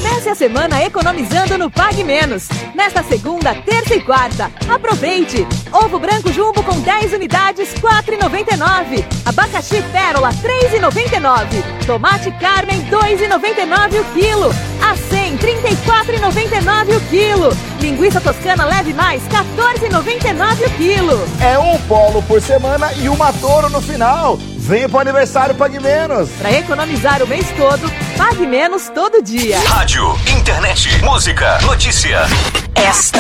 Comece a semana economizando no Pague Menos. Nesta segunda, terça e quarta, aproveite! Ovo branco jumbo com 10 unidades, R$ 4,99. Abacaxi pérola, R$ 3,99. Tomate Carmen, R$ 2,99 o quilo. Acém, R$ 34,99 o quilo. Linguiça toscana leve mais, R$ 14,99 o quilo. É um polo por semana e uma Toro no final. Venha pro aniversário Pague Menos. Para economizar o mês todo, Pague Menos todo dia. Rádio, internet, música, notícia. Esta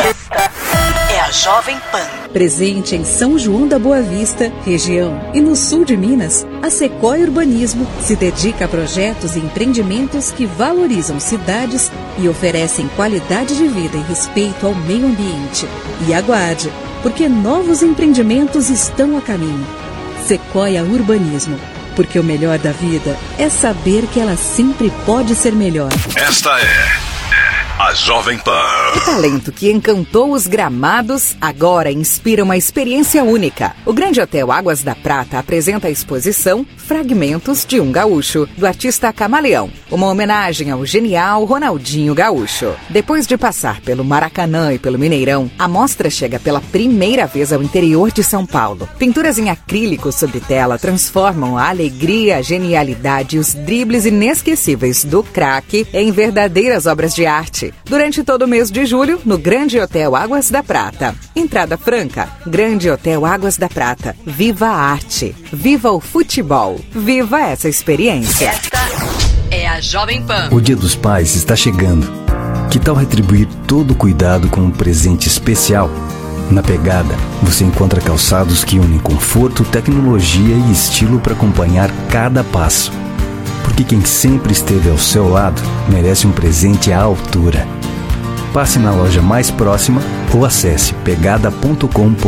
é a Jovem Pan. Presente em São João da Boa Vista, região, e no sul de Minas, a Sequoia Urbanismo se dedica a projetos e empreendimentos que valorizam cidades e oferecem qualidade de vida e respeito ao meio ambiente. E aguarde, porque novos empreendimentos estão a caminho. Sequoia Urbanismo, porque o melhor da vida é saber que ela sempre pode ser melhor. Esta é a Jovem Pan. O talento que encantou os gramados agora inspira uma experiência única. O Grande Hotel Águas da Prata apresenta a exposição Fragmentos de um Gaúcho, do artista Camaleão, uma homenagem ao genial Ronaldinho Gaúcho. Depois de passar pelo Maracanã e pelo Mineirão, a mostra chega pela primeira vez ao interior de São Paulo. Pinturas em acrílico sobre tela transformam a alegria, a genialidade e os dribles inesquecíveis do craque em verdadeiras obras de arte. Durante todo o mês de julho, no Grande Hotel Águas da Prata. Entrada franca. Grande Hotel Águas da Prata. Viva a arte. Viva o futebol. Viva essa experiência. Esta é a Jovem Pan. O Dia dos Pais está chegando. Que tal retribuir todo o cuidado com um presente especial? Na Pegada, você encontra calçados que unem conforto, tecnologia e estilo para acompanhar cada passo. Porque quem sempre esteve ao seu lado merece um presente à altura. Passe na loja mais próxima ou acesse pegada.com.br.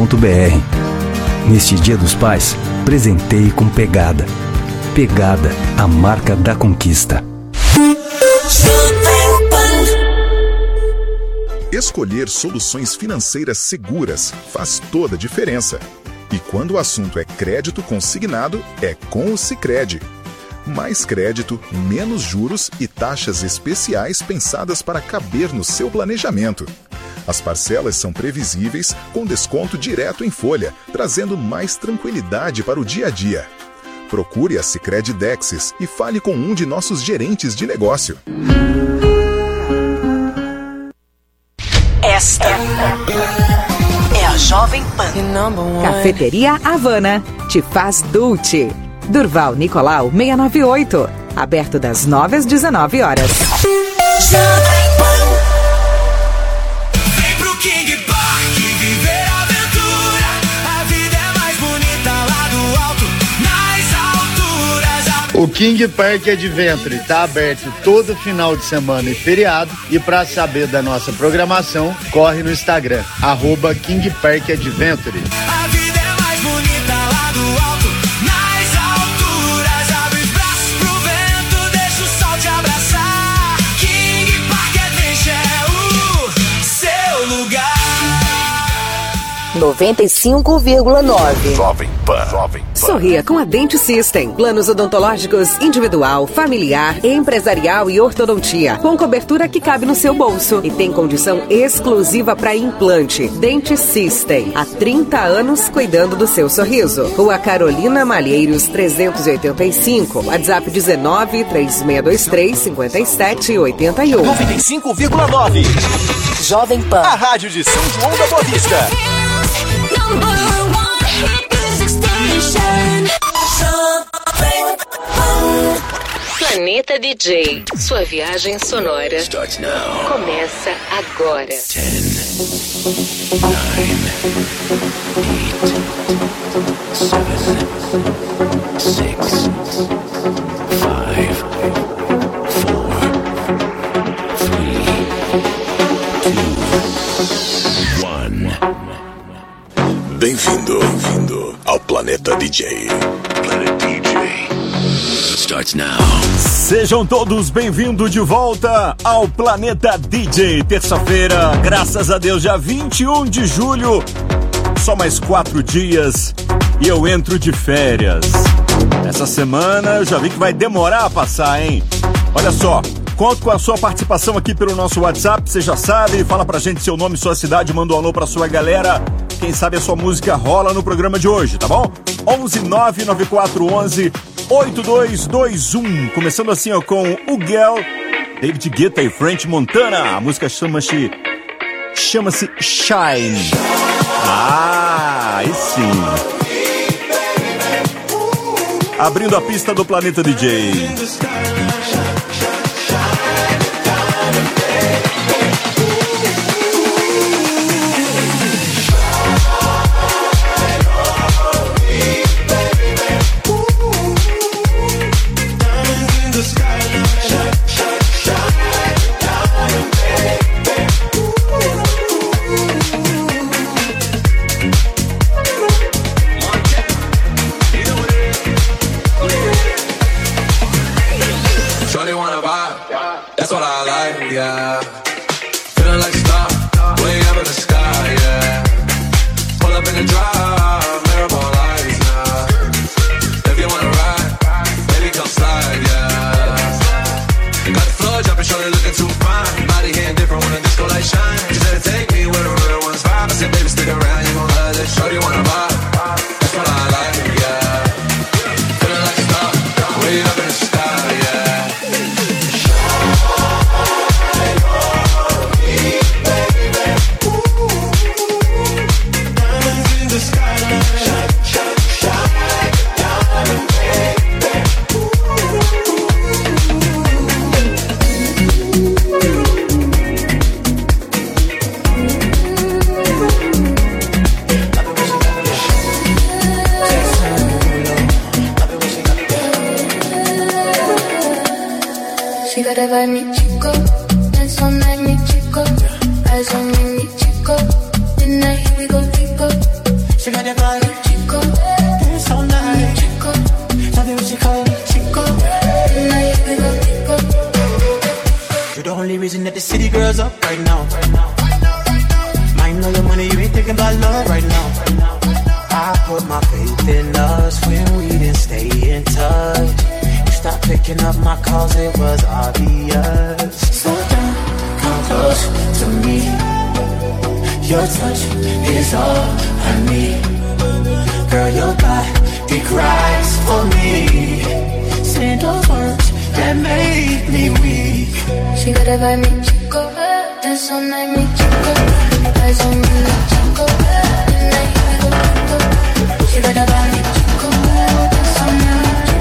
Neste Dia dos Pais, presenteie com Pegada. Pegada, a marca da conquista. Escolher soluções financeiras seguras faz toda a diferença. E quando o assunto é crédito consignado, é com o Sicredi. Mais crédito, menos juros e taxas especiais pensadas para caber no seu planejamento. As parcelas são previsíveis, com desconto direto em folha, trazendo mais tranquilidade para o dia a dia. Procure a Sicredi Dexis e fale com um de nossos gerentes de negócio. Esta é a Jovem Pan. Cafeteria Havana te faz Dulce. Durval Nicolau 698. Aberto das 9 às 19 horas. Vem pro King Park viver a aventura. A vida é mais bonita lá do alto, nas alturas. O King Park Adventure está aberto todo final de semana e feriado. E para saber da nossa programação, corre no Instagram, @King Park Adventure. A vida é mais bonita lá do alto, nas alturas. Abre os braços pro vento, deixa o sol te abraçar. King Park Adventure é o seu lugar. 95,9. Jovem Pan. Jovem Pan. Sorria com a Dente System. Planos odontológicos individual, familiar, empresarial e ortodontia. Com cobertura que cabe no seu bolso. E tem condição exclusiva para implante. Dente System. Há 30 anos cuidando do seu sorriso. Rua Carolina Malheiros 385. WhatsApp 19 3623 5781. 95,9. Jovem Pan. A rádio de São João da Boa Vista. Planeta DJ, sua viagem sonora começa agora. 10, 9, 8, 7, 6, 5, 4, 3, 2, 1. Bem-vindo ao Planeta DJ. Planet DJ starts now. Sejam todos bem-vindos de volta ao Planeta DJ. Terça-feira, graças a Deus, dia 21 de julho. Só mais 4 dias e eu entro de férias. Essa semana eu já vi que vai demorar a passar, hein? Olha só, Conto com a sua participação aqui pelo nosso WhatsApp, você já sabe, fala pra gente seu nome, sua cidade, manda um alô pra sua galera. Quem sabe a sua música rola no programa de hoje, tá bom? 11994118221. Começando assim, ó, com o Girl, David Guetta e French Montana. A música chama-se Shine. Ah, aí sim. Abrindo a pista do Planeta DJ. Yeah, feeling like a star, way up in the sky, yeah. Pull up in the drive, mirror lights, yeah. If you wanna ride, baby come slide, yeah. Got the floor jumping, shorty looking too fine. Body hitting different when the disco light shine. She said take me where the real ones vibe. I said baby stick around, you gon' love this. Shorty wanna vibe, that's what I like, yeah. Feeling like a star, way up in the sky, yeah. Whatever mi chico, dance all night mi chico, eyes on me mi chico, tonight here we go rico. She got that body chico, dance all night mi chico, love it when she call me chico, tonight here we go rico. You're the only reason that the city girls up right now. Mind all your money, you ain't thinking about love right now. I put my faith in us when we didn't stay in touch. Stop picking up my calls, it was obvious. Slow down, come close to me. Your touch is all I need. Girl, your body cries for me. Say those words that made me weak. She got a vibe, mi chico. Dance all night, mi chico. Eyes on me, mi chico. Tonight here we go, chico. She got a vibe, mi chico. Dance all night, mi chico.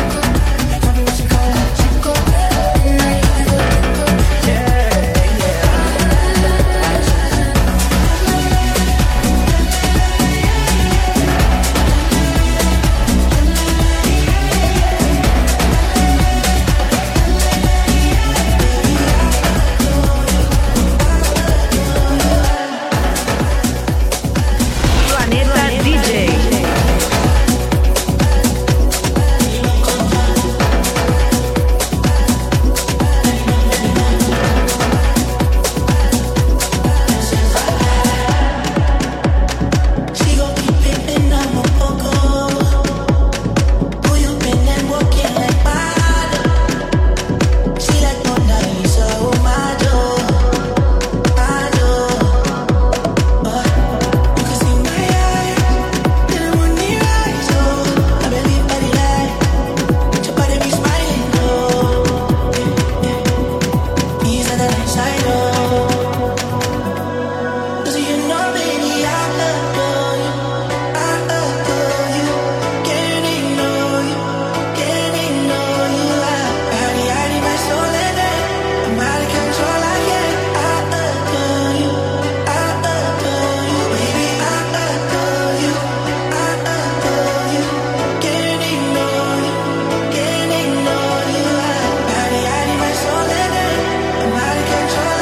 Control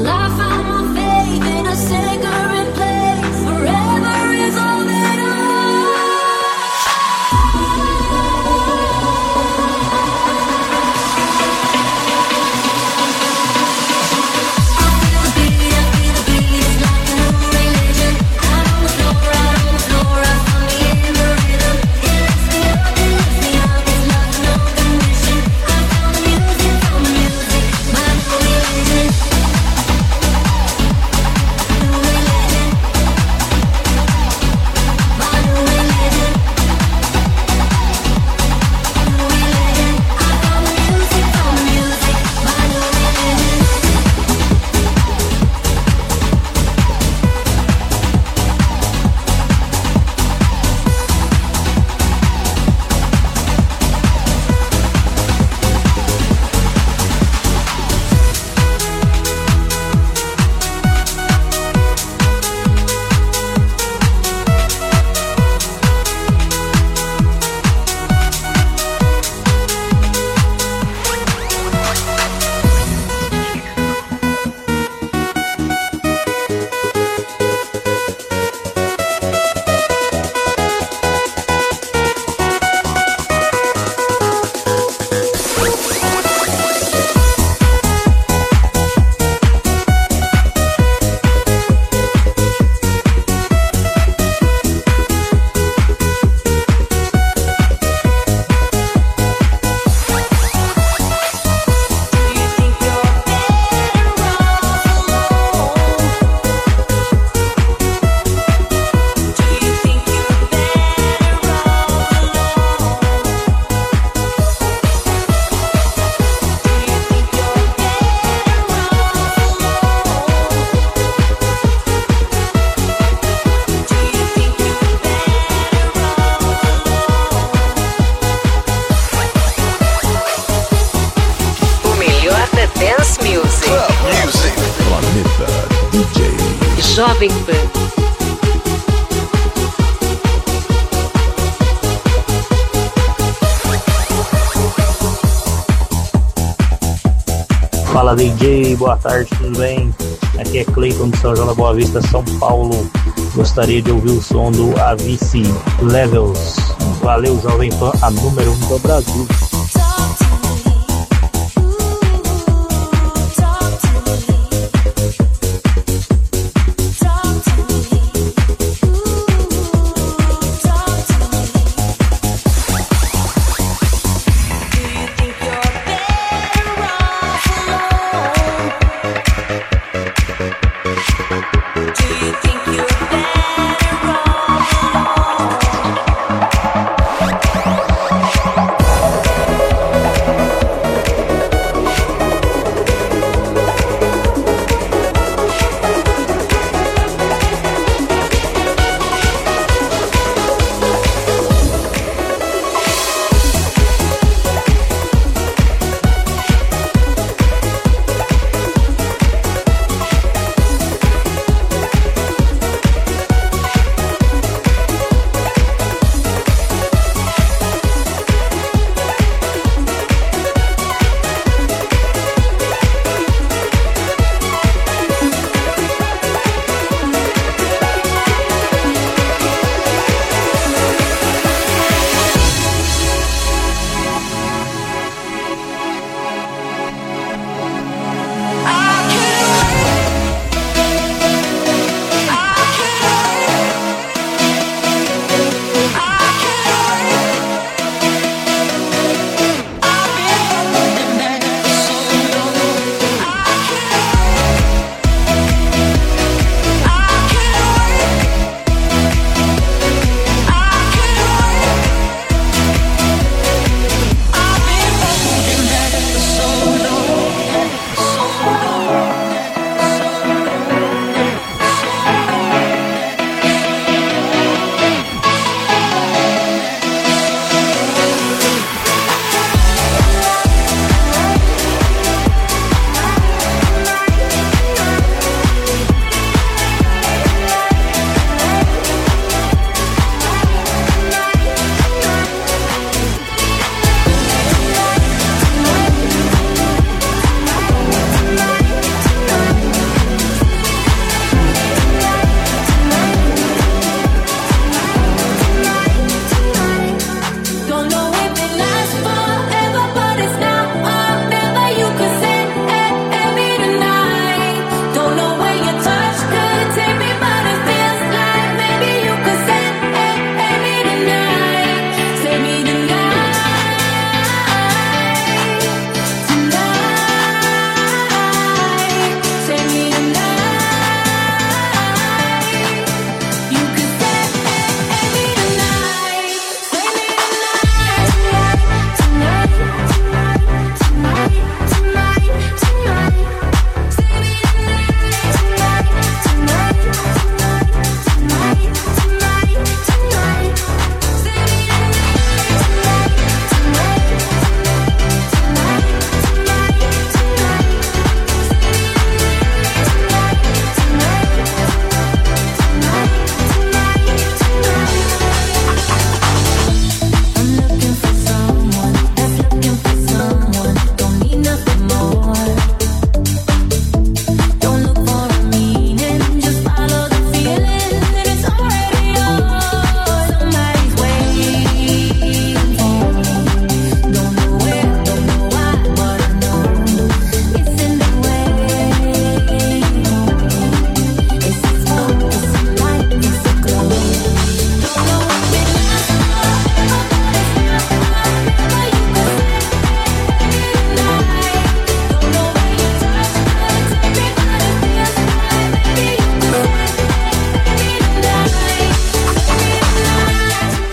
Jovem Pan. Fala DJ, boa tarde, tudo bem? Aqui é Cleiton de São João da Boa Vista, São Paulo. Gostaria de ouvir o som do Avicii Levels. Valeu, Jovem Pan, a número 1 do Brasil.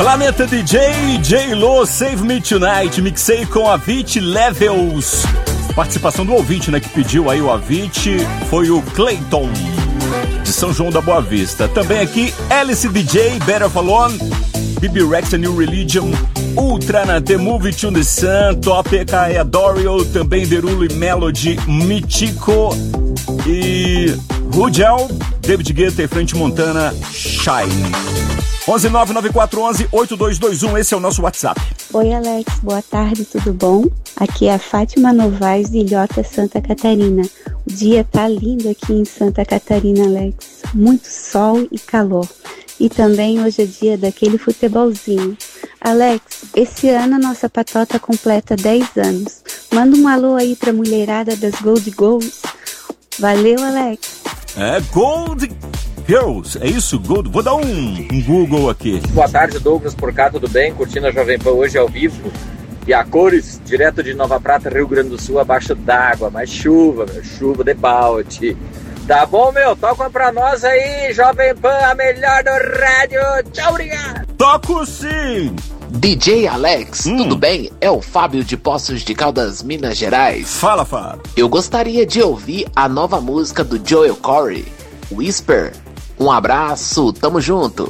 Planeta DJ, J-Lo, Save Me Tonight, mixei com a Avicii, Levels. Participação do ouvinte, né, que pediu aí o Avicii, foi o Clayton, de São João da Boa Vista. Também aqui, Alice DJ, Better Off Alone, BB Rex, A New Religion, Ultra na The Movie to the Sun, Top EKE Adorio, também Derulo e Melody, Mitico e Rugel, David Guetta e French Montana, Shine. 11994118221, esse é o nosso WhatsApp. Oi Alex, boa tarde, tudo bom? Aqui é a Fátima Novaes de Ilhota, Santa Catarina. O dia tá lindo aqui em Santa Catarina, Alex. Muito sol e calor. E também hoje é dia daquele futebolzinho. Alex, esse ano a nossa patota completa 10 anos. Manda um alô aí pra mulherada das Gold Goals. Valeu, Alex. É Gold Girls, é isso? Gold. Vou dar um Google aqui. Boa tarde, Douglas, por cá, tudo bem? Curtindo a Jovem Pan hoje ao vivo. E a cores, direto de Nova Prata, Rio Grande do Sul, abaixo d'água. Mas chuva, meu, chuva de balde. Tá bom, meu? Toca pra nós aí, Jovem Pan, a melhor do rádio. Tchau, obrigado. Toco sim. DJ Alex, tudo bem? É o Fábio de Poços de Caldas, Minas Gerais. Fala, Fábio. Eu gostaria de ouvir a nova música do Joel Corey, Whisper. Um abraço, tamo junto.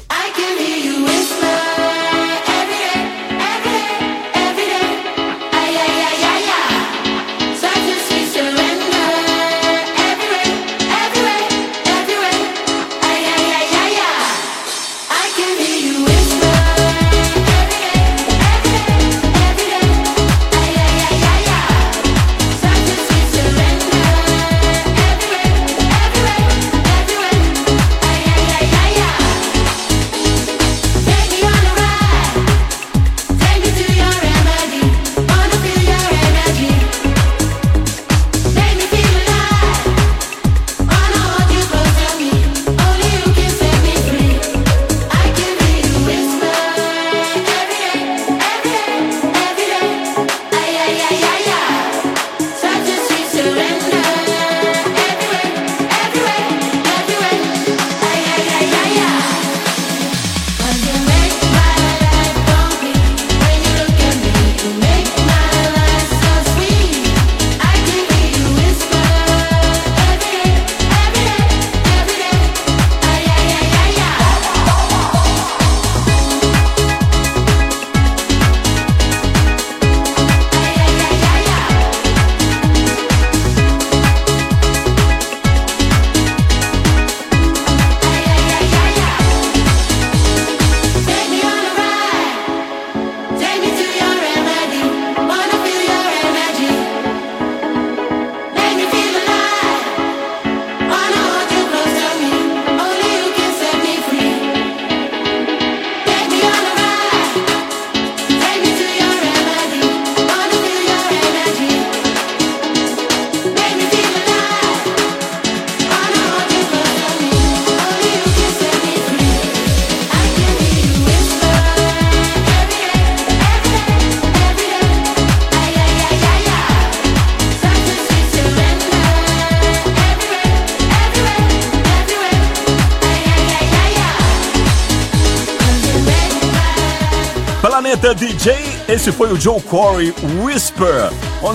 Planeta DJ, esse foi o Joe Corey, Whisper.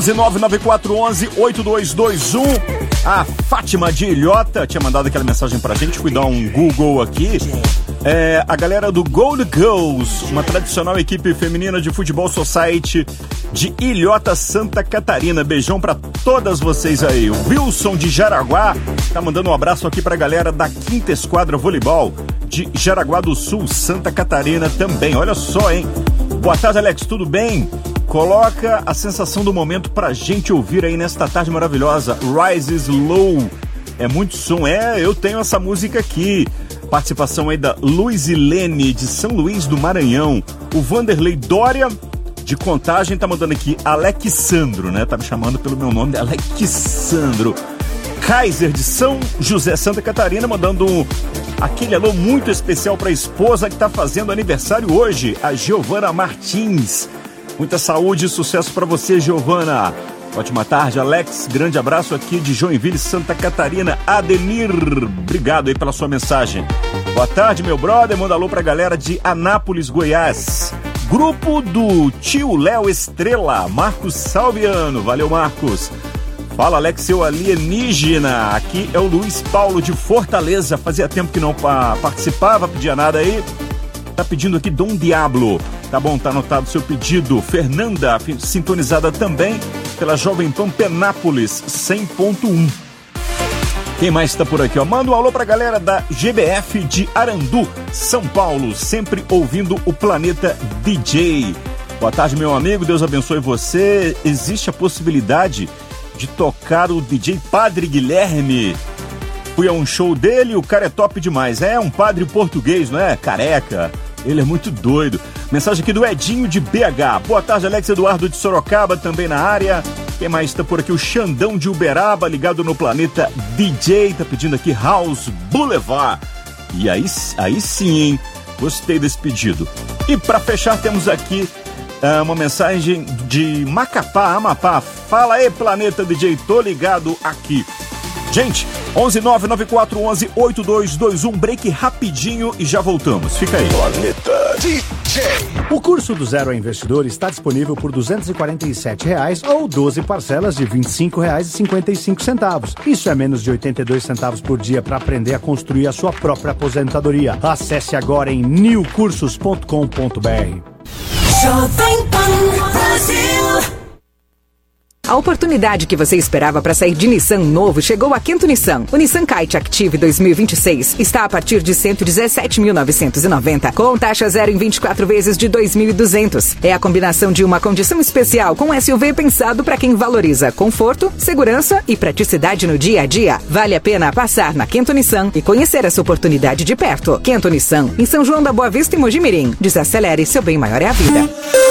11994118221. A Fátima de Ilhota tinha mandado aquela mensagem pra gente, fui dar um Google aqui. A galera do Gold Girls, uma tradicional equipe feminina de futebol society de Ilhota, Santa Catarina. Beijão pra todas vocês aí. O Wilson de Jaraguá tá mandando um abraço aqui pra galera da 5ª Esquadra Voleibol de Jaraguá do Sul, Santa Catarina também. Olha só, hein? Boa tarde, Alex, tudo bem? Coloca a sensação do momento pra gente ouvir aí nesta tarde maravilhosa. Rise is Low. É muito som. Eu tenho essa música aqui. Participação aí da Luizilene de São Luís do Maranhão. O Vanderlei Dória de Contagem tá mandando aqui Alexandro, né? Tá me chamando pelo meu nome, Alexandro. Kaiser de São José, Santa Catarina, mandando aquele alô muito especial para a esposa que está fazendo aniversário hoje, a Giovana Martins. Muita saúde e sucesso para você, Giovana. Ótima tarde, Alex. Grande abraço aqui de Joinville, Santa Catarina. Ademir, obrigado aí pela sua mensagem. Boa tarde, meu brother. Manda alô pra galera de Anápolis, Goiás. Grupo do Tio Léo Estrela, Marcos Salviano. Valeu, Marcos. Fala, Alex, seu alienígena. Aqui é o Luiz Paulo de Fortaleza. Fazia tempo que não participava, pedia nada aí. Tá pedindo aqui Dom Diablo. Tá bom, tá anotado o seu pedido. Fernanda, sintonizada também pela Jovem Pan Penápolis 100.1. Quem mais tá por aqui, ó? Manda um alô pra galera da GBF de Arandu, São Paulo, sempre ouvindo o Planeta DJ. Boa tarde, meu amigo, Deus abençoe você. Existe a possibilidade de tocar o DJ Padre Guilherme? Fui a um show dele, o cara é top demais. É um padre português, não é? Careca. Ele é muito doido. Mensagem aqui do Edinho de BH. Boa tarde, Alex. Eduardo de Sorocaba, também na área. Quem mais está por aqui? O Xandão de Uberaba, ligado no Planeta DJ. Tá pedindo aqui House Boulevard. E aí sim, hein? Gostei desse pedido. E para fechar, temos aqui uma mensagem de Macapá, Amapá. Fala aí, Planeta DJ. Tô ligado aqui. Gente, 11994118221, break rapidinho e já voltamos. Fica aí. Planeta DJ. O curso do Zero a Investidor está disponível por R$ 247 ou 12 parcelas de R$ 25,55. Isso é menos de 82 centavos por dia para aprender a construir a sua própria aposentadoria. Acesse agora em newcursos.com.br. Jovem Pan Brasil. A oportunidade que você esperava para sair de Nissan novo chegou a Quinto Nissan. O Nissan Kite Active 2026 está a partir de R$ 117.990, com taxa zero em 24 vezes de R$ 2.200. É a combinação de uma condição especial com SUV pensado para quem valoriza conforto, segurança e praticidade no dia a dia. Vale a pena passar na Quinto Nissan e conhecer essa oportunidade de perto. Quinto Nissan, em São João da Boa Vista e Mojimirim. Desacelere, seu bem maior é a vida.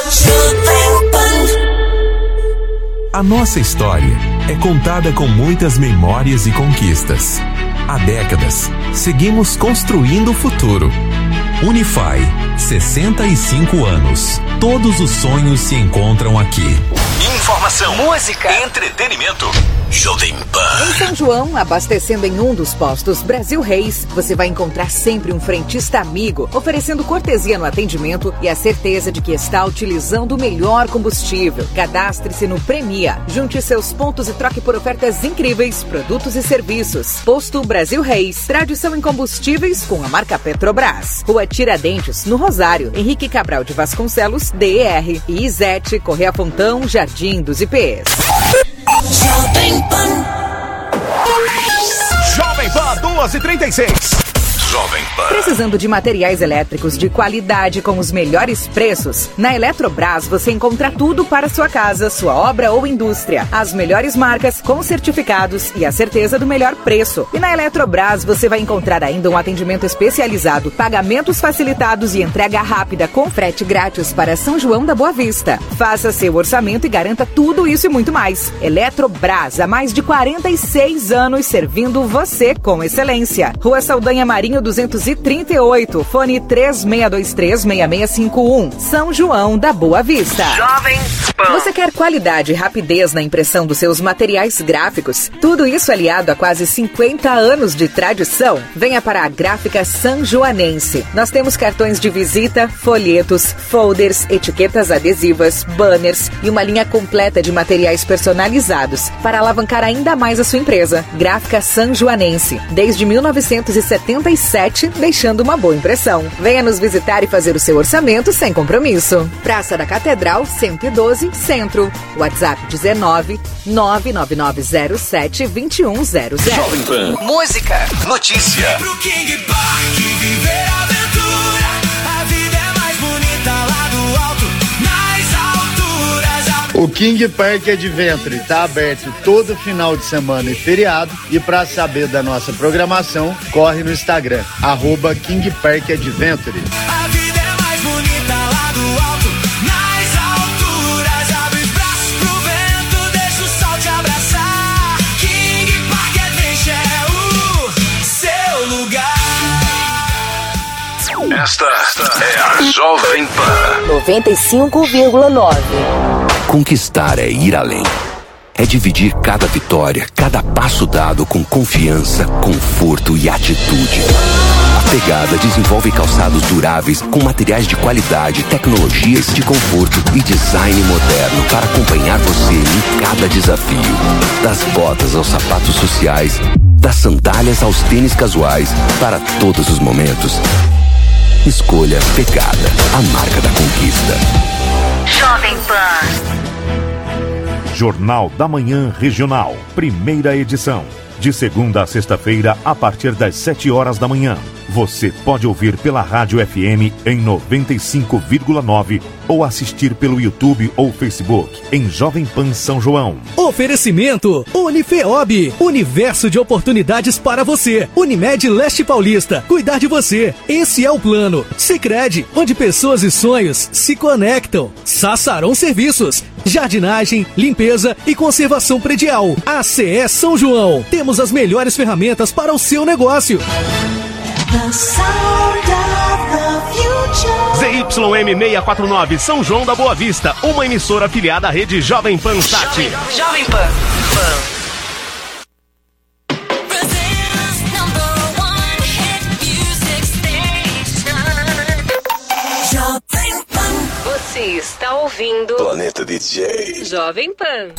A nossa história é contada com muitas memórias e conquistas. Há décadas, seguimos construindo o futuro. Unify, 65 anos. Todos os sonhos se encontram aqui. Informação, música, entretenimento. Jovem Pan. Em São João, abastecendo em um dos postos Brasil Reis, você vai encontrar sempre um frentista amigo, oferecendo cortesia no atendimento e a certeza de que está utilizando o melhor combustível. Cadastre-se no Premia, junte seus pontos e troque por ofertas incríveis, produtos e serviços. Posto Brasil Reis, tradição em combustíveis com a marca Petrobras. Rua Tiradentes, no Rosário, Henrique Cabral de Vasconcelos, DER e Izete, Correia Fontão, Jardim dos IPs. Jovem Pan. Jovem Pan 2h36. Jovem Pan. Precisando de materiais elétricos de qualidade com os melhores preços? Na Eletrobras você encontra tudo para sua casa, sua obra ou indústria. As melhores marcas com certificados e a certeza do melhor preço. E na Eletrobras você vai encontrar ainda um atendimento especializado, pagamentos facilitados e entrega rápida com frete grátis para São João da Boa Vista. Faça seu orçamento e garanta tudo isso e muito mais. Eletrobras, há mais de 46 anos servindo você com excelência. Rua Saldanha Marinho 238, fone 36236651, São João da Boa Vista. Jovem Pan. Você quer qualidade e rapidez na impressão dos seus materiais gráficos? Tudo isso aliado a quase 50 anos de tradição? Venha para a Gráfica Sanjoanense. Nós temos cartões de visita, folhetos, folders, etiquetas adesivas, banners e uma linha completa de materiais personalizados para alavancar ainda mais a sua empresa. Gráfica Sanjoanense, desde 1977, deixando uma boa impressão. Venha nos visitar e fazer o seu orçamento sem compromisso. Praça da Catedral, 112, Centro. WhatsApp 19 99907 2100. Jovem Pan. Música, notícia. Pro King Park viver aventura. A vida é mais bonita lá do alto, nas alturas. O King Park Adventure está aberto todo final de semana e feriado. E para saber da nossa programação, corre no Instagram, @King Park Adventure. A vida é mais bonita lá do alto, nas alturas. Abre os braços pro vento, deixa o sol te abraçar. King Park Adventure é o seu lugar. Esta é a Jovem Pan. 95,9. Conquistar é ir além. é dividir cada vitória, cada passo dado com confiança, conforto e atitude. A Pegada desenvolve calçados duráveis com materiais de qualidade, tecnologias de conforto e design moderno para acompanhar você em cada desafio. Das botas aos sapatos sociais, das sandálias aos tênis casuais, para todos os momentos. Escolha Pegada, a marca da conquista. Jovem Pan. Jornal da Manhã Regional, primeira edição. De segunda a sexta-feira, a partir das 7 horas da manhã. Você pode ouvir pela Rádio FM em 95,9 ou assistir pelo YouTube ou Facebook em Jovem Pan São João. Oferecimento Unifeob, universo de oportunidades para você. Unimed Leste Paulista, cuidar de você. Esse é o plano. Sicredi, onde pessoas e sonhos se conectam. Sassarão Serviços, jardinagem, limpeza e conservação predial. ACE São João, temos as melhores ferramentas para o seu negócio. ZYM 649 São João da Boa Vista, uma emissora afiliada à rede Jovem Pan Sat. Jovem Pan. Você está ouvindo Planeta DJ. Jovem Pan.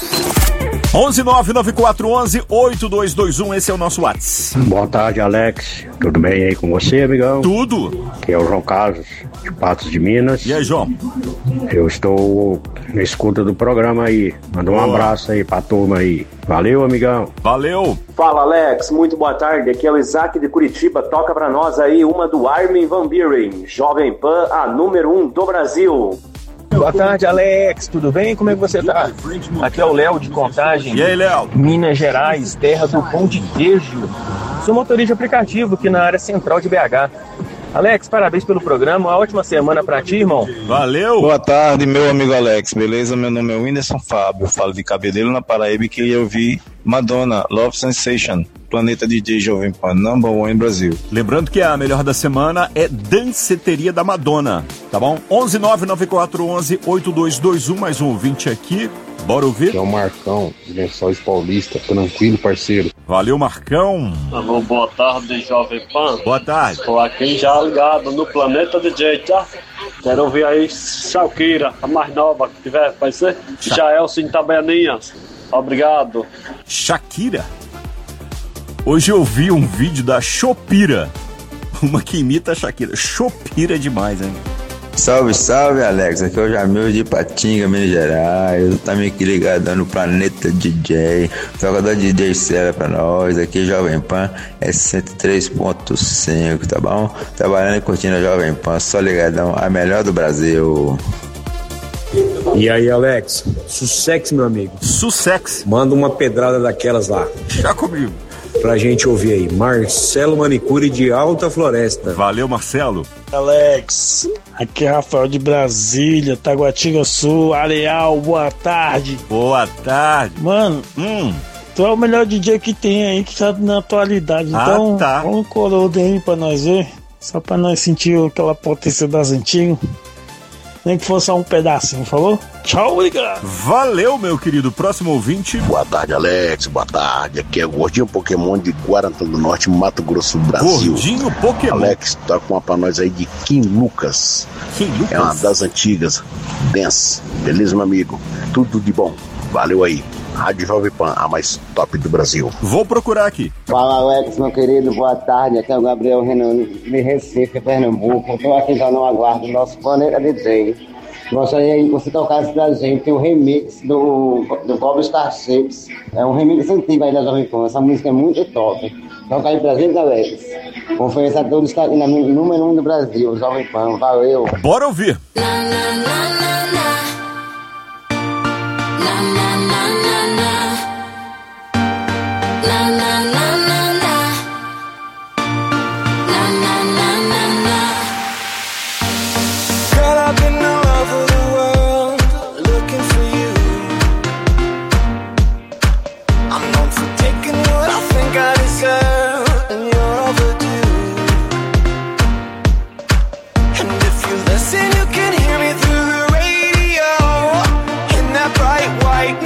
11994118221, esse é o nosso WhatsApp. Boa tarde, Alex. Tudo bem aí com você, amigão? Tudo. Aqui é o João Carlos, de Patos de Minas. E aí, João? Eu estou na escuta do programa aí. Manda um abraço aí pra turma aí. Valeu, amigão. Valeu. Fala, Alex. Muito boa tarde. Aqui é o Isaac de Curitiba. Toca pra nós aí uma do Armin Van Buren. Jovem Pan, a número 1 do Brasil. Boa tarde, Alex. Tudo bem? Como é que você tá? Aqui é o Léo de Contagem. E aí, Léo? Minas Gerais, terra do pão de queijo. Sou motorista de aplicativo aqui na área central de BH. Alex, parabéns pelo programa. Uma ótima semana pra ti, irmão. Valeu. Boa tarde, meu amigo Alex. Beleza? Meu nome é Whindersson Fábio. Eu falo de Cabedelo, na Paraíba, e queria ouvir Madonna, Love Sensation. Planeta DJ Jovem Pan, number one em Brasil. Lembrando que a melhor da semana é Danceteria da Madonna, tá bom? 11994118221, mais um ouvinte aqui. Bora ouvir? Que é o Marcão, de Lençóis Paulista. Tranquilo, parceiro. Valeu, Marcão. Alô, boa tarde, Jovem Pan. Boa tarde. Estou aqui já ligado no Planeta DJ, tá? Quero ouvir aí Shakira, a mais nova que tiver, vai ser? Jaelson Tabeninhas. Obrigado. Shakira? Hoje eu vi um vídeo da Chopira, uma que imita a Shakira. Chopira demais, hein? Salve, salve, Alex. Aqui é o Jamil de Patinga, Minas Gerais. Eu também aqui ligado no Planeta DJ. Toca da DJ Cera pra nós. Aqui Jovem Pan é 103.5, tá bom? Trabalhando e curtindo a Jovem Pan, só ligadão, a melhor do Brasil. E aí, Alex? Sussex, meu amigo. Sussex. Manda uma pedrada daquelas lá. Já comigo. Pra gente ouvir aí. Marcelo Manicure de Alta Floresta. Valeu, Marcelo. Alex, aqui é Rafael de Brasília, Taguatinga Sul, Areal, boa tarde. Boa tarde. Mano, tu é o melhor DJ que tem aí, que tá na atualidade. Então, tá. Vamos coroa aí pra nós ver, só pra nós sentir aquela potência das antigas. Nem que fosse só um pedacinho, falou? Tchau, obrigado. Valeu, meu querido. Próximo ouvinte. Boa tarde, Alex. Boa tarde. Aqui é o Gordinho Pokémon de Guarantã do Norte, Mato Grosso, Brasil. Gordinho Pokémon. Alex, toca uma pra nós aí de Kim Lucas. Kim Lucas? É uma das antigas. Dance. Beleza, meu amigo? Tudo de bom. Valeu aí. Rádio Jovem Pan, a mais top do Brasil. Vou procurar aqui. Fala, Alex, meu querido, boa tarde. Aqui é o Gabriel Renan de Recife, Pernambuco. Estou aqui já no aguardo do nosso Planeta DJ. Gostaria aí que você tocasse pra gente o remix do Bob Starships. É um remix antigo aí da Jovem Pan. Essa música é muito top. Toca aí pra gente, Alex. Conferência a todos que está aqui na número 1 do Brasil, Jovem Pan. Valeu. Bora ouvir. White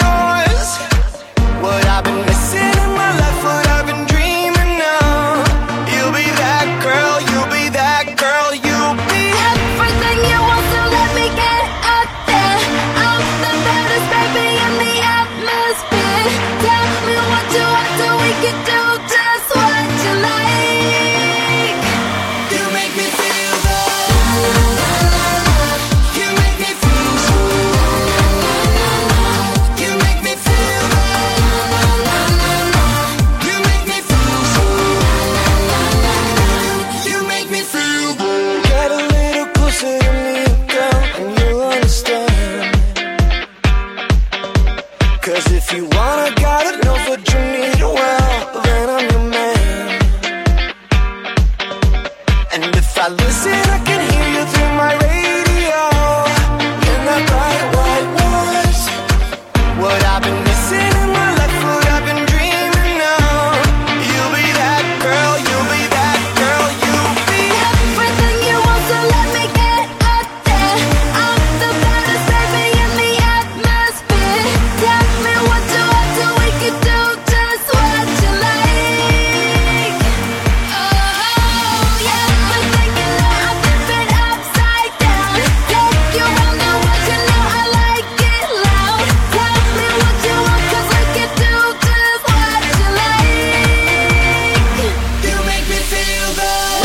I listen, I can hear you through my radio. In that bright white walls, what I've been missing in my life, what I've been dreaming of. You'll be that girl, you'll be that girl, you'll be everything you want, so let me get up there. I'm the baddest baby in the atmosphere. Tell me what you want, so we can do just what you like. Oh yeah, but then you know I flip it upside down. Take you round the world, you know I like it loud. Tell me what you want, 'cause we can do just what you like. You make me feel good.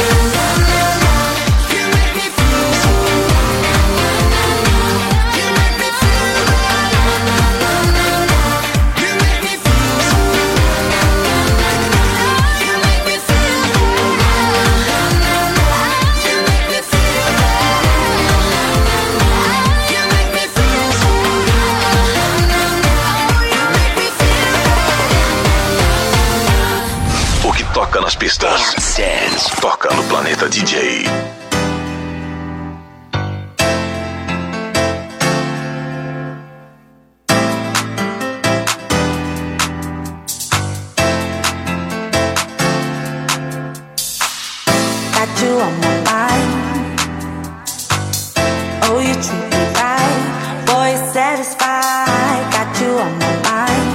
You make me feel good. You make me feel good. You make me feel good. You make me feel O que toca nas pistas, toca no Planeta DJ. Got you on my mind. Oh, you treat me right. Boy, you're satisfied. Got you on my mind.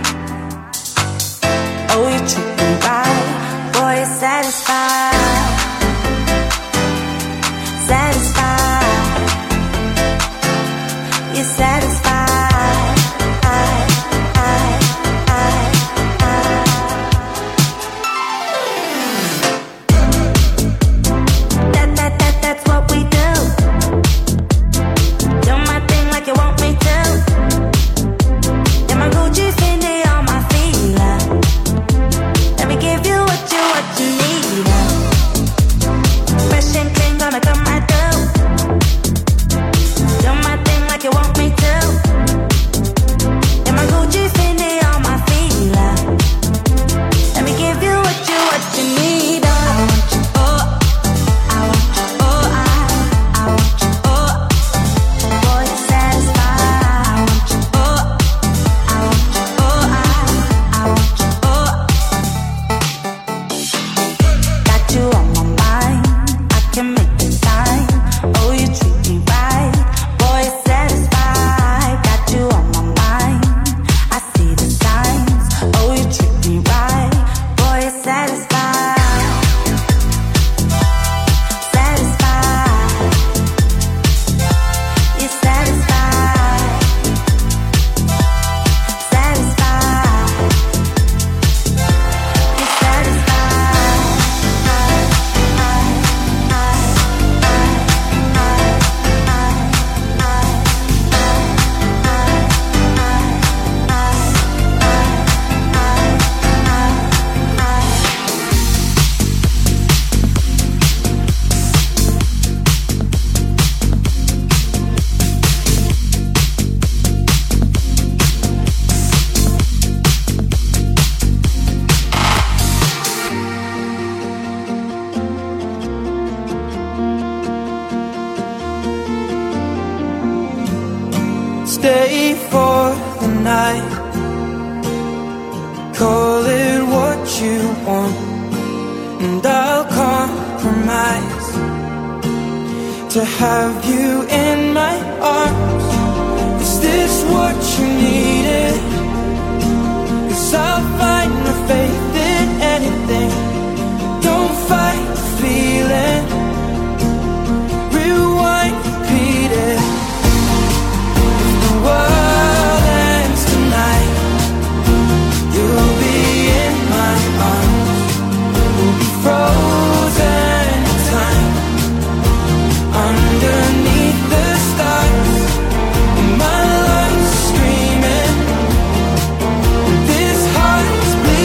Oh, you treat me right. Boy, you're satisfied. Satisfied. You're satisfied. That's what we do. Do my thing like you want me to. Yeah, my Gucci Fendi on my feet. Let me give you what you need. Fresh and clean, gonna come right through. Do my thing like you want me to. Yeah, my Gucci Fendi on my feet. Let me give you what you need. Stay for the night. Call it what you want, and I'll compromise to have you in my arms. Is this what you needed? 'Cause I'll find the faith in anything. Don't fight the feeling. Rewind, repeat it. World ends tonight. You'll be in my arms. We'll be frozen in time underneath the stars. And my lungs screaming. This heart is bleeding.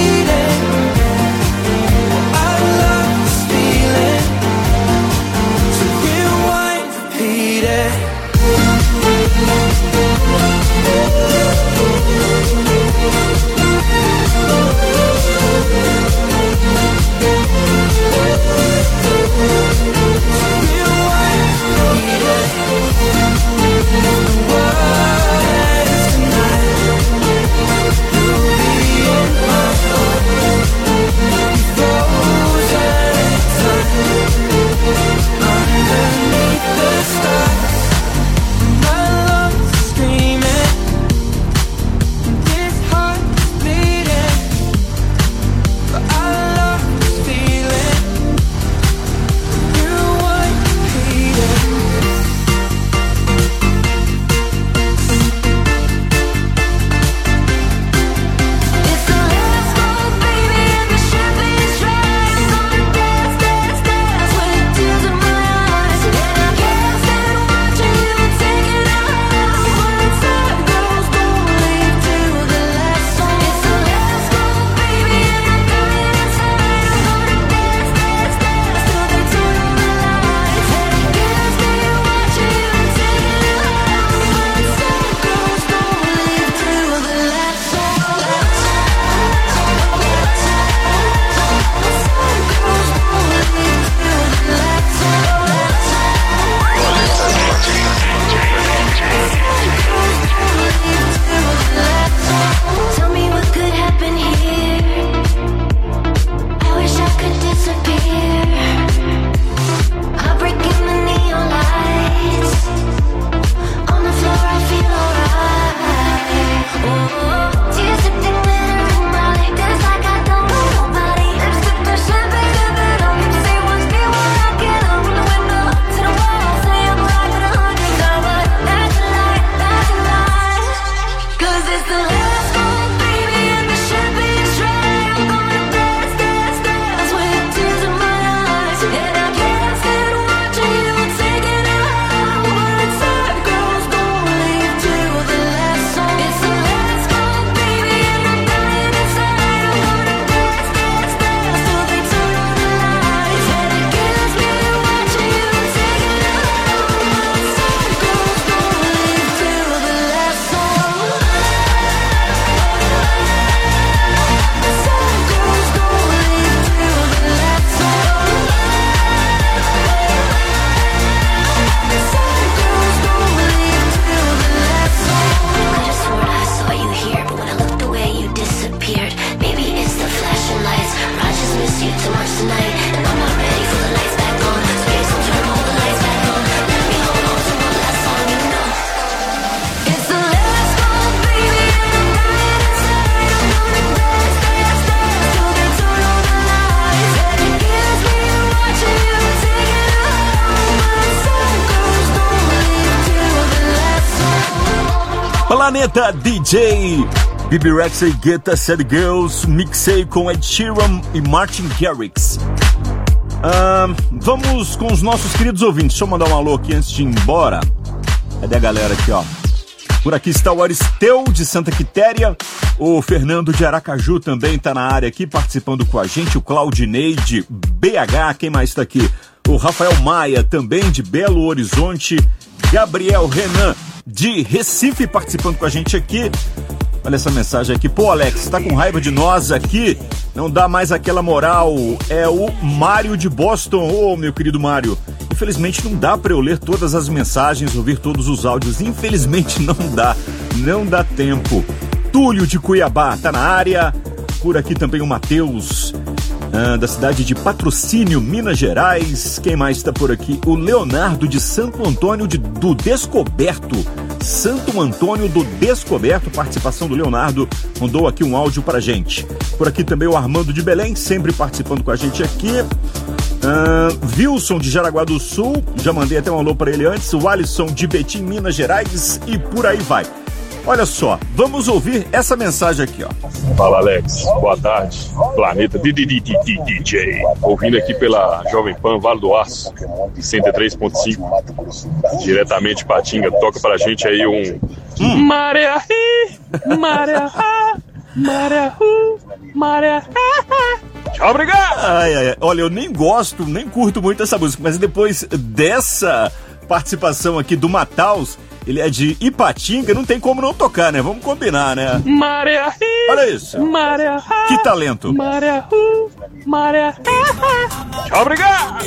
Planeta DJ. Bibi Rexa e Guetta, Sad Girls, mixei com Ed Sheeran e Martin Garrix. Vamos com os nossos queridos ouvintes. Deixa eu mandar um alô aqui antes de ir embora. Cadê a galera aqui, ó? Por aqui está o Aristeu de Santa Quitéria. O Fernando de Aracaju também está na área aqui, participando com a gente. O Claudinei de BH, quem mais está aqui? O Rafael Maia, também de Belo Horizonte. Gabriel Renan de Recife, participando com a gente aqui. Olha essa mensagem aqui. Pô, Alex, tá com raiva de nós aqui? Não dá mais aquela moral. É o Mário de Boston. Ô, meu querido Mário. Infelizmente não dá para eu ler todas as mensagens, ouvir todos os áudios. Infelizmente não dá. Não dá tempo. Túlio de Cuiabá tá na área. Por aqui também o Matheus, da cidade de Patrocínio, Minas Gerais. Quem mais está por aqui? O Leonardo de Santo Antônio do Descoberto. Santo Antônio do Descoberto, participação do Leonardo, mandou aqui um áudio pra gente. Por aqui também o Armando de Belém, sempre participando com a gente aqui. Wilson de Jaraguá do Sul, já mandei até um alô pra ele antes. O Alisson de Betim, Minas Gerais, e por aí vai. Olha só, vamos ouvir essa mensagem aqui, ó. Fala, Alex, boa tarde. Planeta DJ, ouvindo aqui pela Jovem Pan Vale do Aço, 103.5, diretamente de Patinga. Toca pra gente aí um Maré, Maré, Maré, Maré. Tchau, obrigado. Olha, eu nem gosto, nem curto muito essa música, mas depois dessa participação aqui do Mataus, ele é de Ipatinga, não tem como não tocar, né? Vamos combinar, né? Maré, olha isso. Maré, que talento. Maré, Maré. Tchau, obrigado.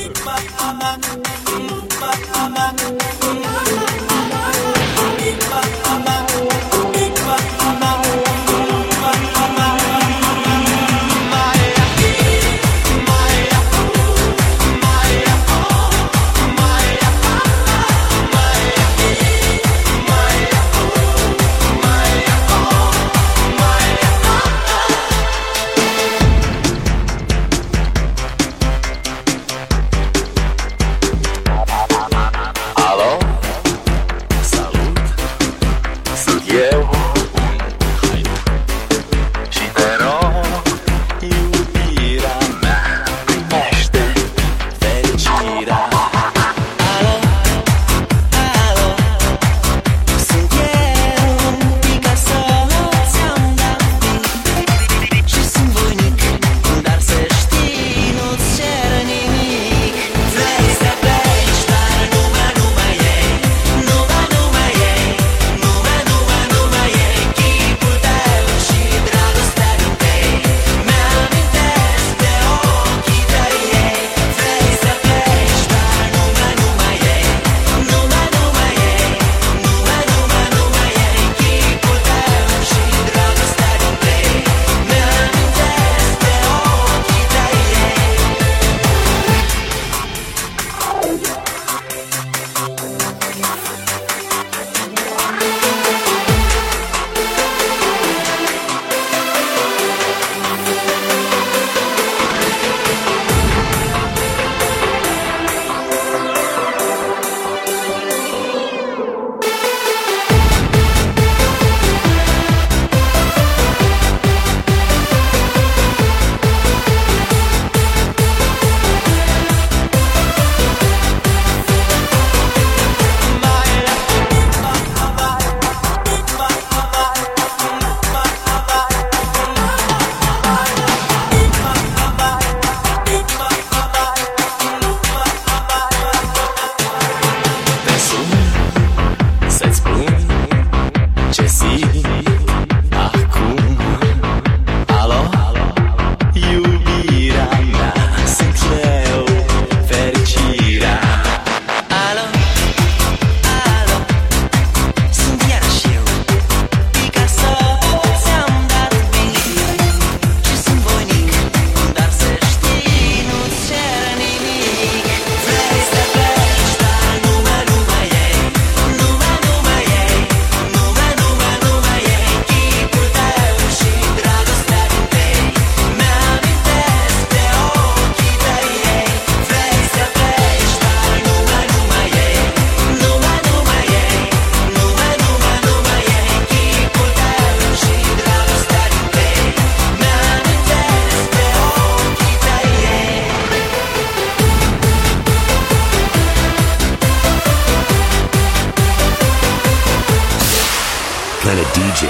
Planet DJ.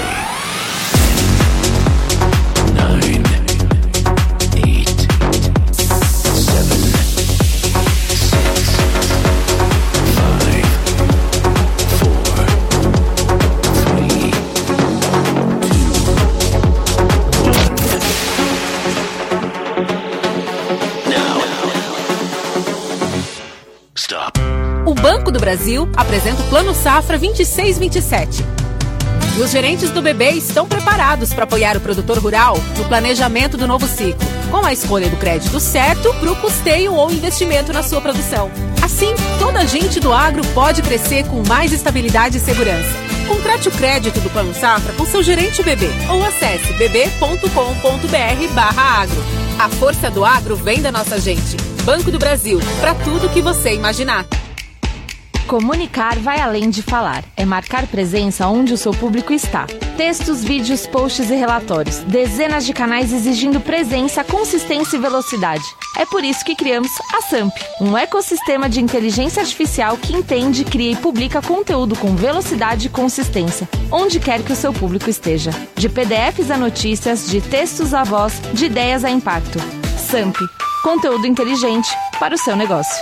9, 8, 7, 6, 5, 4, 3, 2, 1. Now. Stop. O Banco do Brasil apresenta o Plano Safra 26-27. E os gerentes do BB estão preparados para apoiar o produtor rural no planejamento do novo ciclo, com a escolha do crédito certo para o custeio ou investimento na sua produção. Assim, toda a gente do agro pode crescer com mais estabilidade e segurança. Contrate o crédito do Plano Safra com seu gerente BB ou acesse bb.com.br/agro. A força do agro vem da nossa gente. Banco do Brasil, para tudo que você imaginar. Comunicar vai além de falar. É marcar presença onde o seu público está. Textos, vídeos, posts e relatórios. Dezenas de canais exigindo presença, consistência e velocidade. É por isso que criamos a SAMP, um ecossistema de inteligência artificial que entende, cria e publica conteúdo com velocidade e consistência, onde quer que o seu público esteja. De PDFs a notícias, de textos a voz, de ideias a impacto. SAMP, conteúdo inteligente para o seu negócio.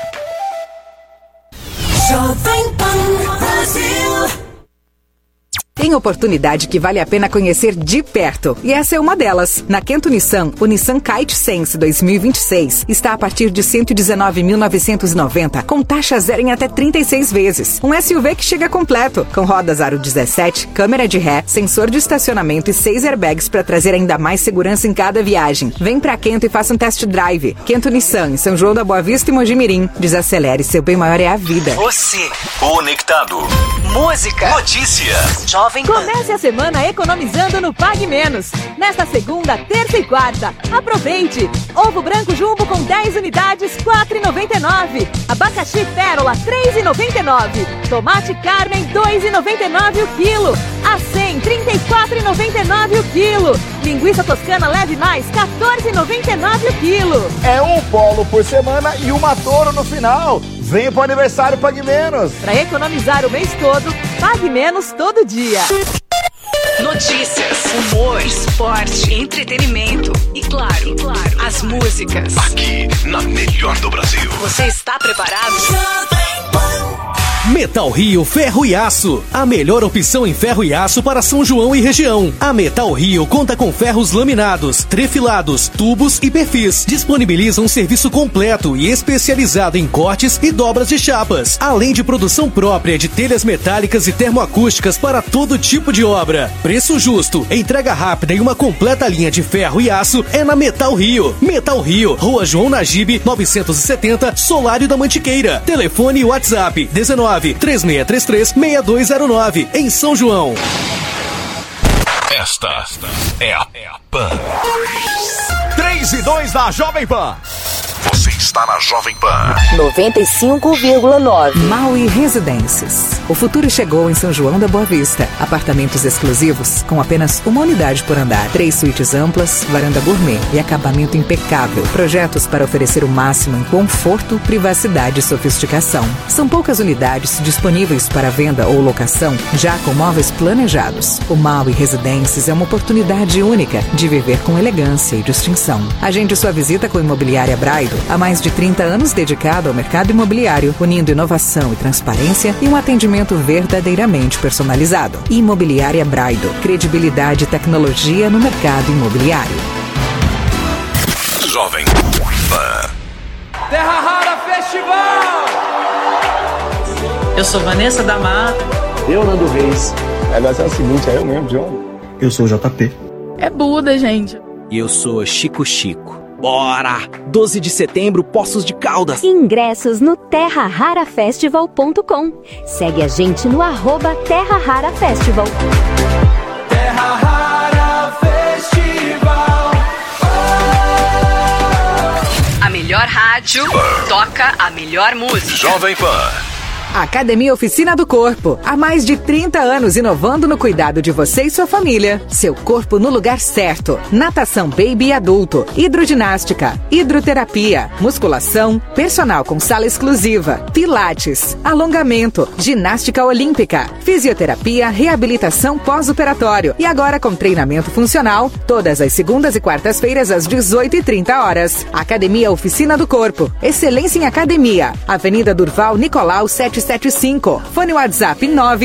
Jovem Pan Brasil. Tem oportunidade que vale a pena conhecer de perto, e essa é uma delas. Na Kento Nissan, o Nissan Kite Sense 2026 está a partir de R$ 119.990, com taxa zero em até 36 vezes. Um SUV que chega completo, com rodas aro 17, câmera de ré, sensor de estacionamento e 6 airbags para trazer ainda mais segurança em cada viagem. Vem pra Kento e faça um test drive. Kento Nissan, em São João da Boa Vista e Mojimirim. Desacelere, seu bem maior é a vida. Você, conectado. Música. Notícia. Jovem Pan. Comece a semana economizando no Pague Menos. Nesta segunda, terça e quarta. Aproveite! Ovo branco jumbo com 10 unidades, R$ 4,99. Abacaxi pérola, R$ 3,99. Tomate Carmen, R$ 2,99 o quilo. Acém, R$ 34,99 o quilo. Linguiça toscana leve mais, R$ 14,99 o quilo. É um polo por semana e uma Toro no final. Venha pro aniversário Pague Menos. Para economizar o mês todo, Pague Menos todo dia. Notícias, humor, esporte, entretenimento e claro, as músicas. Aqui na melhor do Brasil. Você está preparado? Metal Rio Ferro e Aço, a melhor opção em ferro e aço para São João e região. A Metal Rio conta com ferros laminados, trefilados, tubos e perfis. Disponibiliza um serviço completo e especializado em cortes e dobras de chapas, além de produção própria de telhas metálicas e termoacústicas para todo tipo de obra. Preço justo, entrega rápida e uma completa linha de ferro e aço é na Metal Rio. Metal Rio, Rua João Nagibe, 970, Solário da Mantiqueira. Telefone e WhatsApp 19-3633-6209, em São João. Esta é a Pan. 3 e 2 da Jovem Pan. Você está na Jovem Pan 95,9. Maui Residências. O futuro chegou em São João da Boa Vista. Apartamentos exclusivos com apenas uma unidade por andar. 3 suítes amplas, varanda gourmet e acabamento impecável. Projetos para oferecer o máximo em conforto, privacidade e sofisticação. São poucas unidades disponíveis para venda ou locação, já com móveis planejados. O Maui Residências é uma oportunidade única de viver com elegância e distinção. Agende sua visita com a Imobiliária Braido. Há mais de 30 anos dedicado ao mercado imobiliário, unindo inovação e transparência e um atendimento verdadeiramente personalizado. Imobiliária Braido. Credibilidade e tecnologia no mercado imobiliário. Jovem Pan. Terra Rara Festival! Eu sou Vanessa da Mata. Eu, Nando Reis. Vai ser o seguinte, é eu mesmo, John. Eu sou o JP. É Buda, gente. E eu sou Chico Chico. Bora! 12 de setembro, Poços de Caldas. Ingressos no terrararafestival.com. Segue a gente no @Terra Rara Festival. Terra Rara Festival. A melhor rádio toca a melhor música. Jovem Pan. Academia Oficina do Corpo. Há mais de 30 anos inovando no cuidado de você e sua família. Seu corpo no lugar certo. Natação baby e adulto. Hidroginástica. Hidroterapia. Musculação. Personal com sala exclusiva. Pilates. Alongamento. Ginástica olímpica. Fisioterapia. Reabilitação pós-operatório. E agora com treinamento funcional. Todas as segundas e quartas-feiras às 18h30. Academia Oficina do Corpo. Excelência em academia. Avenida Durval Nicolau 775. Fone WhatsApp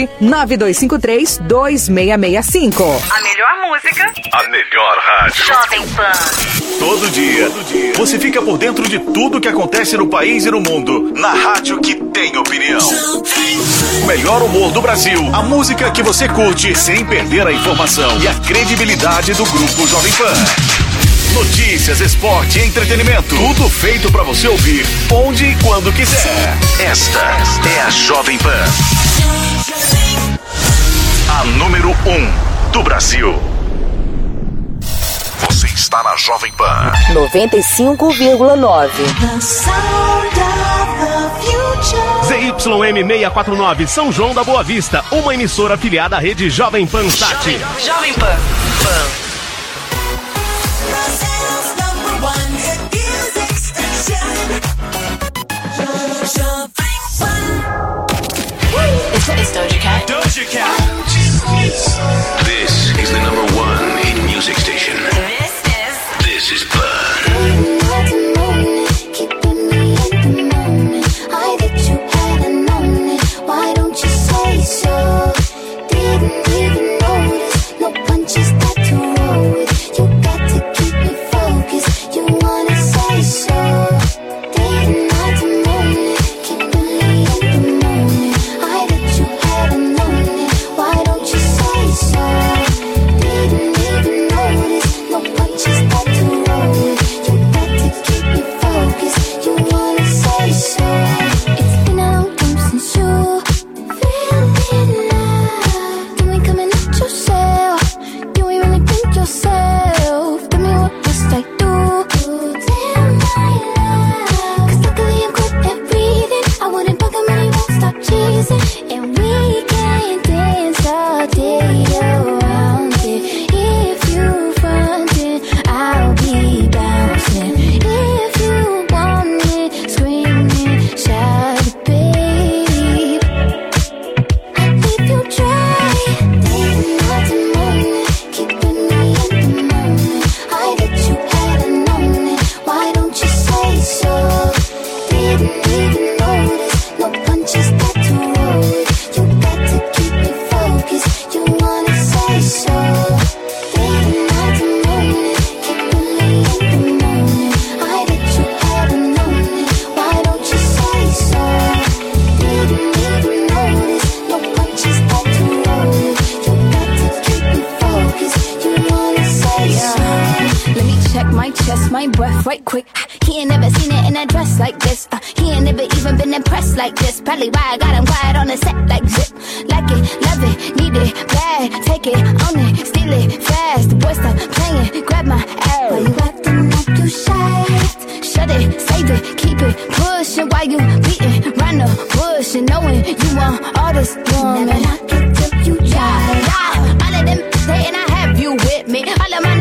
992532665. A melhor música. A melhor rádio. Jovem Pan. Todo dia, você fica por dentro de tudo que acontece no país e no mundo. Na rádio que tem opinião. O melhor humor do Brasil. A música que você curte sem perder a informação e a credibilidade do Grupo Jovem Pan. Notícias, esporte, entretenimento. Tudo feito pra você ouvir onde e quando quiser. Esta é a Jovem Pan. A número 1 do Brasil. Você está na Jovem Pan 95,9. ZYM 649, São João da Boa Vista. Uma emissora afiliada à rede Jovem Pan Sat. Jovem Pan. It's Doja Cat. Doja Cat. This is the number 1 hit music station. This is Fun. All of them saying I have you with me. All of my